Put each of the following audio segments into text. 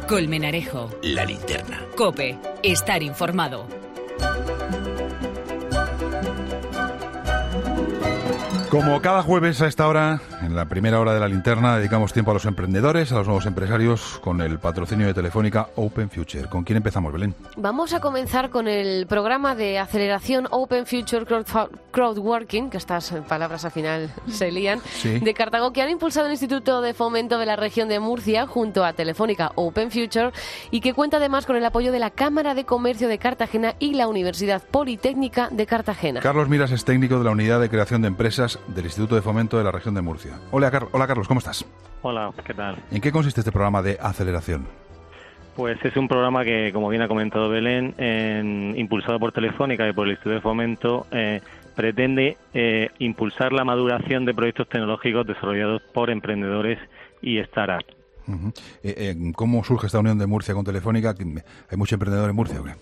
Colmenarejo. La Linterna. COPE. Estar informado. Como cada jueves a esta hora, en la primera hora de La Linterna, dedicamos tiempo a los emprendedores, a los nuevos empresarios, con el patrocinio de Telefónica Open Future. ¿Con quién empezamos, Belén? Vamos a comenzar con el programa de aceleración Open Future Crowdworking, que estas palabras al final se lían, Sí. de Cartago, que han impulsado el Instituto de Fomento de la Región de Murcia junto a Telefónica Open Future y que cuenta además con el apoyo de la Cámara de Comercio de Cartagena y la Universidad Politécnica de Cartagena. Carlos Miras es técnico de la Unidad de Creación de Empresas del Instituto de Fomento de la Región de Murcia. Hola, Carlos, ¿cómo estás? Hola, ¿qué tal? ¿En qué consiste este programa de aceleración? Pues es un programa que, como bien ha comentado Belén, impulsado por Telefónica y por el Instituto de Fomento, pretende impulsar la maduración de proyectos tecnológicos desarrollados por emprendedores y startups. Uh-huh. ¿Cómo surge esta unión de Murcia con Telefónica? ¿Hay mucho emprendedor en Murcia o qué?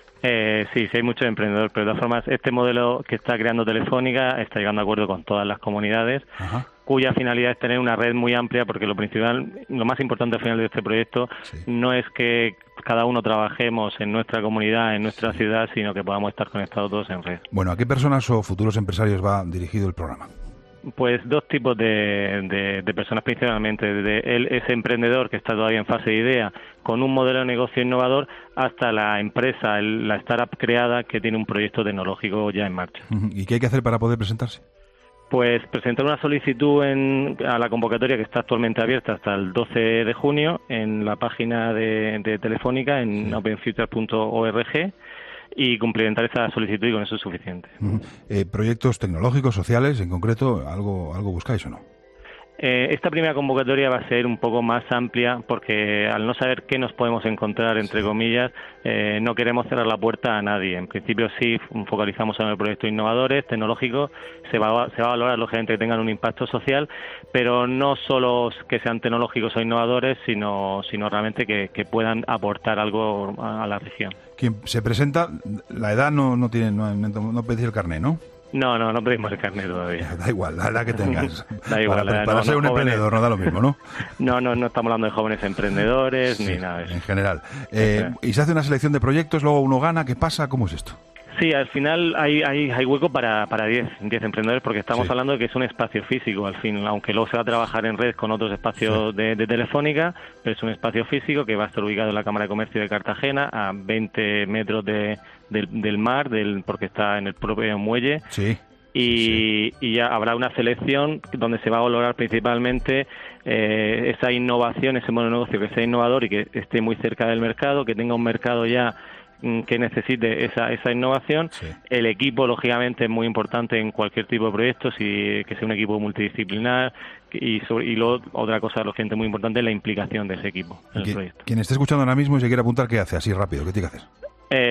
Sí, hay muchos emprendedores, pero de todas formas este modelo que está creando Telefónica está llegando a acuerdo con todas las comunidades, Ajá. cuya finalidad es tener una red muy amplia, porque lo más importante al final de este proyecto no es que cada uno trabajemos en nuestra comunidad, en nuestra ciudad, sino que podamos estar conectados todos en red. Bueno, ¿a qué personas o futuros empresarios va dirigido el programa? Pues dos tipos de personas principalmente, desde ese emprendedor que está todavía en fase de idea con un modelo de negocio innovador hasta la empresa, la startup creada que tiene un proyecto tecnológico ya en marcha. ¿Y qué hay que hacer para poder presentarse? Pues presentar una solicitud a la convocatoria que está actualmente abierta hasta el 12 de junio en la página de Telefónica en openfuture.org y cumplimentar esa solicitud, y con eso es suficiente. ¿Proyectos tecnológicos, sociales, en concreto, algo buscáis o no? Esta primera convocatoria va a ser un poco más amplia porque al no saber qué nos podemos encontrar, entre comillas, no queremos cerrar la puerta a nadie. En principio sí focalizamos en el proyecto innovadores, tecnológicos, se va a valorar lógicamente que tengan un impacto social, pero no solo que sean tecnológicos o innovadores, sino realmente que puedan aportar algo a la región. Quien se presenta, la edad no pedís el carné, ¿no? No pedimos el carnet todavía. Da igual, la edad que tengas. Da igual, para ser un jóvenes. emprendedor no da lo mismo, ¿no? No estamos hablando de jóvenes emprendedores ni nada de eso. En general. Y se hace una selección de proyectos, luego uno gana, ¿qué pasa? ¿Cómo es esto? Sí, al final hay hueco para 10 emprendedores, porque estamos hablando de que es un espacio físico, al fin, aunque luego se va a trabajar en red con otros espacios de Telefónica, pero es un espacio físico que va a estar ubicado en la Cámara de Comercio de Cartagena, a 20 metros del mar, porque está en el propio muelle. Sí. Y ya habrá una selección donde se va a valorar principalmente esa innovación, ese modelo de negocio que sea innovador y que esté muy cerca del mercado, que tenga un mercado ya que necesite esa innovación. Sí. El equipo, lógicamente, es muy importante en cualquier tipo de proyectos, y que sea un equipo multidisciplinar, y luego otra cosa, lógicamente, muy importante es la implicación de ese equipo en el proyecto. Quien esté escuchando ahora mismo y se quiere apuntar, ¿qué hace? Así rápido, ¿qué tiene que hacer?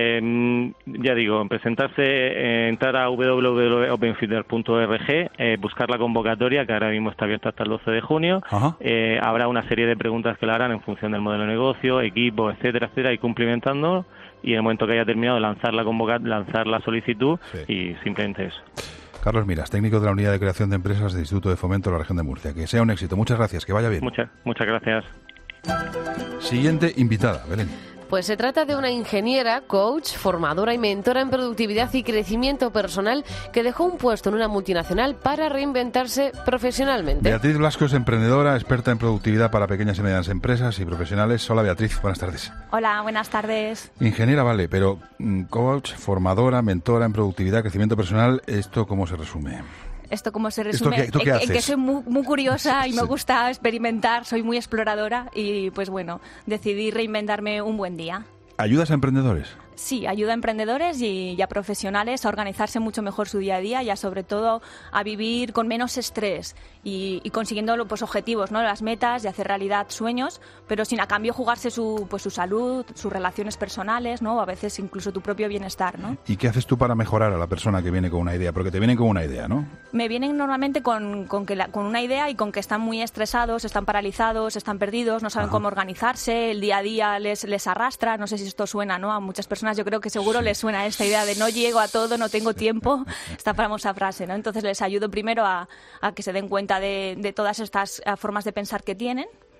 Ya digo, presentarse, entrar a www.openfuture.org, buscar la convocatoria, que ahora mismo está abierta hasta el 12 de junio. Habrá una serie de preguntas que le harán en función del modelo de negocio, equipo, etcétera, y cumplimentando, y en el momento que haya terminado, lanzar la solicitud, y simplemente eso. Carlos Miras, técnico de la Unidad de Creación de Empresas del Instituto de Fomento de la Región de Murcia. Que sea un éxito. Muchas gracias, que vaya bien. Muchas gracias. Siguiente invitada, Belén. Pues se trata de una ingeniera, coach, formadora y mentora en productividad y crecimiento personal que dejó un puesto en una multinacional para reinventarse profesionalmente. Beatriz Blasco es emprendedora, experta en productividad para pequeñas y medianas empresas y profesionales. Hola, Beatriz, buenas tardes. Hola, buenas tardes. Ingeniera, vale, pero coach, formadora, mentora en productividad, crecimiento personal, ¿esto cómo se resume? ¿Esto cómo se resume? ¿Esto qué haces? En que soy muy curiosa y me gusta experimentar, soy muy exploradora y pues bueno, decidí reinventarme un buen día. ¿Ayudas a emprendedores? Sí, ayuda a emprendedores y a profesionales a organizarse mucho mejor su día a día y sobre todo a vivir con menos estrés y consiguiendo pues objetivos, ¿no? Las metas, de hacer realidad sueños, pero sin a cambio jugarse su salud, sus relaciones personales, ¿no? O a veces incluso tu propio bienestar, ¿no? ¿Y qué haces tú para mejorar a la persona que viene con una idea? Porque te vienen con una idea, ¿no? Me vienen normalmente con una idea y con que están muy estresados, están paralizados, están perdidos, no saben cómo organizarse, el día a día les arrastra. No sé si esto suena, ¿no? A muchas personas yo creo que seguro les suena esta idea de no llego a todo, no tengo tiempo, esta famosa frase, ¿no? Entonces les ayudo primero a que se den cuenta de todas estas formas de pensar que tienen,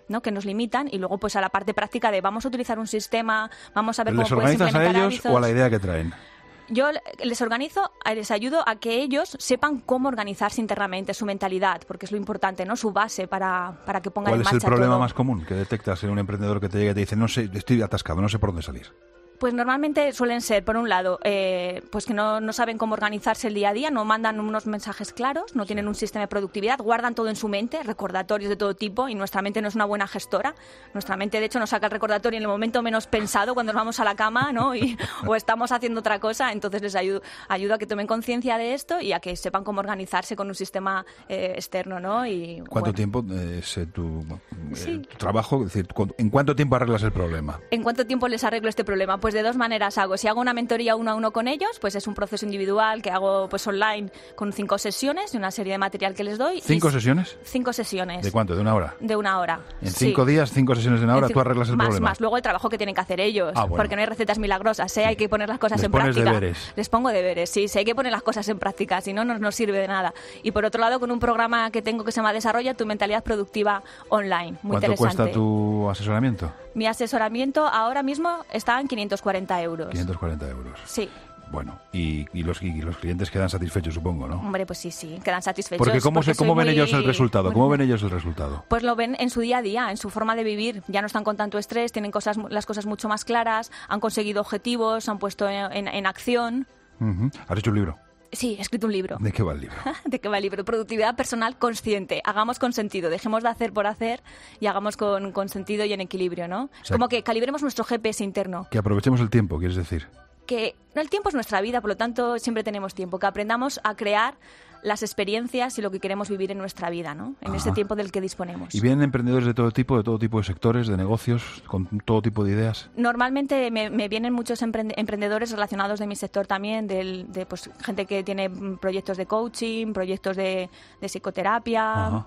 ¿no? Que nos limitan, y luego pues a la parte práctica de vamos a utilizar un sistema, vamos a ver ¿Les cómo puedes organizas a implementar ellos hábitos. o a la idea que traen? Yo les organizo, les ayudo a que ellos sepan cómo organizarse internamente, su mentalidad, porque es lo importante, ¿no? Su base para que pongan en ¿Cuál marcha es el problema todo. más común que detectas en un emprendedor que te llega y te dice, no sé, estoy atascado, no sé por dónde salir? Pues normalmente suelen ser, por un lado, pues que no saben cómo organizarse el día a día, no mandan unos mensajes claros, no tienen un sistema de productividad, guardan todo en su mente, recordatorios de todo tipo, y nuestra mente no es una buena gestora. Nuestra mente, de hecho, nos saca el recordatorio en el momento menos pensado, cuando nos vamos a la cama, ¿no? O estamos haciendo otra cosa. Entonces les ayudo a que tomen conciencia de esto y a que sepan cómo organizarse con un sistema externo, ¿no? Y, ¿Cuánto tiempo es tu trabajo? Es decir, ¿en cuánto tiempo arreglas el problema? ¿En cuánto tiempo les arreglo este problema? Pues de dos maneras hago. Si hago una mentoría uno a uno con ellos, pues es un proceso individual que hago pues online con 5 sesiones de una serie de material que les doy. ¿5 sesiones? 5 sesiones. ¿De cuánto? ¿De una hora? De una hora. En 5 días, 5 sesiones de una hora, tú arreglas el problema. Más luego el trabajo que tienen que hacer ellos, Bueno. porque no hay recetas milagrosas, hay que poner las cosas Les en pones práctica. deberes. Les pongo deberes, sí, hay que poner las cosas en práctica, si no, no sirve de nada. Y por otro lado, con un programa que tengo que se llama Desarrolla tu mentalidad productiva online. Muy ¿Cuánto interesante. cuesta tu asesoramiento? Mi asesoramiento ahora mismo está en 540 euros. 540 euros. Sí. Bueno, y los clientes quedan satisfechos, supongo, ¿no? Hombre, pues sí, quedan satisfechos. Porque ¿cómo ven ellos el resultado? ¿Cómo ven ellos el resultado? Pues lo ven en su día a día, en su forma de vivir. Ya no están con tanto estrés, tienen las cosas mucho más claras, han conseguido objetivos, se han puesto en acción. Uh-huh. ¿Has hecho un libro? Sí, he escrito un libro. ¿De qué va el libro? ¿De qué va el libro? Productividad personal consciente. Hagamos con sentido. Dejemos de hacer por hacer y hagamos con sentido y en equilibrio, ¿no? O sea, como que calibremos nuestro GPS interno. Que aprovechemos el tiempo, ¿quieres decir? Que el tiempo es nuestra vida, por lo tanto siempre tenemos tiempo. Que aprendamos a crear las experiencias y lo que queremos vivir en nuestra vida, ¿no? En ese tiempo del que disponemos. ¿Y vienen emprendedores de todo tipo de sectores, de negocios, con todo tipo de ideas? Normalmente me vienen muchos emprendedores relacionados de mi sector también, de pues, gente que tiene proyectos de coaching, proyectos de psicoterapia,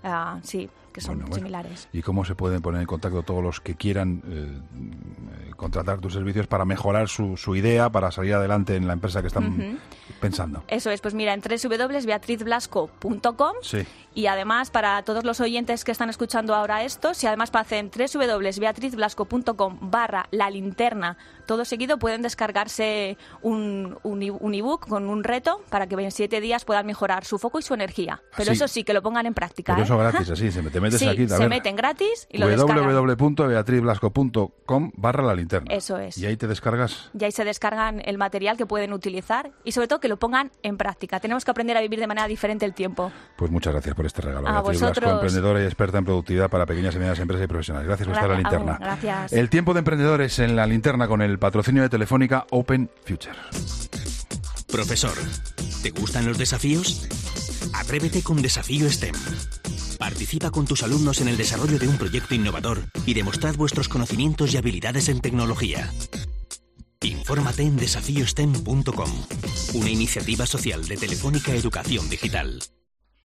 sí, que son similares. ¿Y cómo se pueden poner en contacto todos los que quieran contratar tus servicios para mejorar su idea, para salir adelante en la empresa que están pensando? Eso es, pues mira, en www.beatrizblasco.com y además para todos los oyentes que están escuchando ahora esto, si además hacen www.beatrizblasco.com/la linterna, todo seguido, pueden descargarse un ebook con un reto para que en 7 días puedan mejorar su foco y su energía. Pero eso sí, que lo pongan en práctica. Pero eso gratis, así, te metes aquí. Se meten gratis y lo descargan. www.beatrizblasco.com/la linterna. Eso es. Y ahí te descargas. Y ahí se descargan el material que pueden utilizar y sobre todo que lo pongan en práctica. Tenemos que aprender a vivir de manera diferente el tiempo. Pues muchas gracias por este regalo. A Beatriz vosotros. Blasco, emprendedora y experta en productividad para pequeñas y medianas empresas y profesionales. Gracias por estar en la linterna. Gracias. El tiempo de emprendedores en la linterna con el patrocinio de Telefónica Open Future. Profesor, ¿te gustan los desafíos? Atrévete con Desafío STEM. Participa con tus alumnos en el desarrollo de un proyecto innovador y demostrad vuestros conocimientos y habilidades en tecnología. Infórmate en desafiostem.com, una iniciativa social de Telefónica Educación Digital.